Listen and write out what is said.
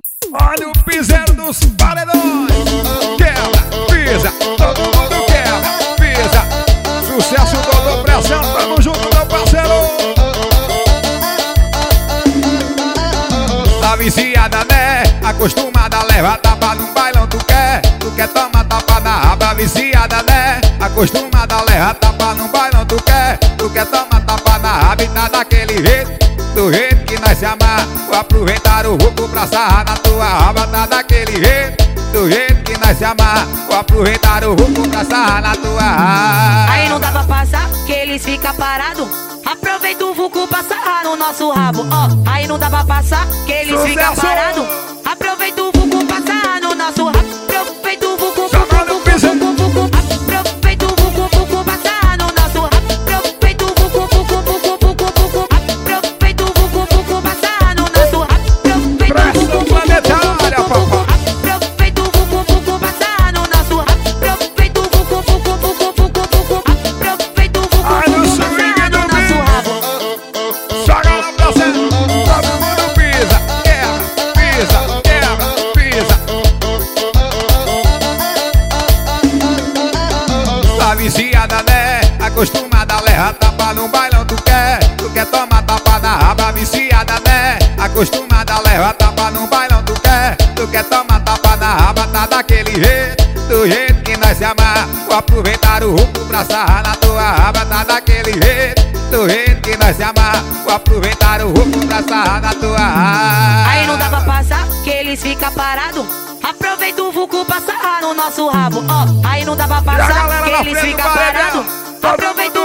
Olha o piseiro dos paredões. Quebra, pisa, todo mundo quebra, pisa. Sucesso, Dodô Pressão, tamo junto, meu parceiro. A viciada, né? Acostumada, leva tapa no bailão, tu quer toma tapa na raba. A viciada, né? Acostumada, leva tapa no bailão, tu quer toma tapa na raba. E tá daquele jeito, do jeito que nós se amar. Vou aproveitar o roubo pra sarrar na tua raba. Tá daquele jeito, do jeito que nós se amar. Vou aproveitar o roubo pra sarrar na tua raba. Aí não dá pra passar, que eles ficam parados. Aproveita o vulco pra sarrar no nosso rabo, ó. Aí não dá pra passar, que eles ficam parados. Aproveita o vulco pra sarrar no nosso rabo. Aproveita o vulco, aproveita o vulco pra sarrar no nosso rabo. Aproveita o vulco, aproveita o vulco pra sarrar no nosso rabo. Pressão planetária, papai. Aproveita o vulco pra sarrar no nosso rabo. Aproveita o vulco, aproveita o vulco Ai, no swing do bicho. Joga lá pra cima. Todo mundo pisa, quebra, pisa, quebra, pisa. Tá viciada, né? Acostumada, leva tapa no bailão, tu quer toma tapa na raba. Viciada, né? Acostumada, leva tapa no bailão, tu quer toma tapa na raba. Tá daquele jeito, do jeito que nós se amar. Vou aproveitar o roubo pra sarrar na tua raba. Tá daquele jeito, do jeito que nós se amar. Vou aproveitar o roubo pra sarrar na tua raba. Aí não dá pra passar, que eles ficam parados. Aproveita o vulco pra sarrar no nosso rabo, ó. Aí não dá pra E a passar, galera que na eles frente do ficam paredão. parados. Aproveita